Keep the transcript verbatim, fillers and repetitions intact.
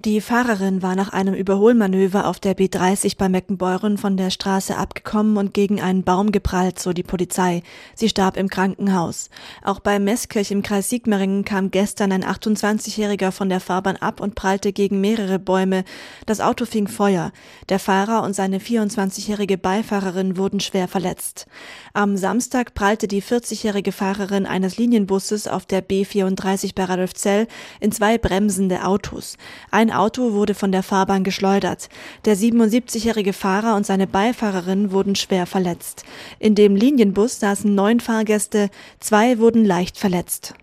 Die Fahrerin war nach einem Überholmanöver auf der B dreißig bei Meckenbeuren von der Straße abgekommen und gegen einen Baum geprallt, so die Polizei. Sie starb im Krankenhaus. Auch bei Meßkirch im Kreis Sigmaringen kam gestern ein achtundzwanzigjähriger von der Fahrbahn ab und prallte gegen mehrere Bäume. Das Auto fing Feuer. Der Fahrer und seine vierundzwanzigjährige Beifahrerin wurden schwer verletzt. Am Samstag prallte die vierzigjährige Fahrerin eines Linienbusses auf der B vierunddreißig bei Radolfzell in zwei bremsende Autos. Ein Auto wurde von der Fahrbahn geschleudert. Der siebenundsiebzigjährige Fahrer und seine Beifahrerin wurden schwer verletzt. In dem Linienbus saßen neun Fahrgäste, zwei wurden leicht verletzt.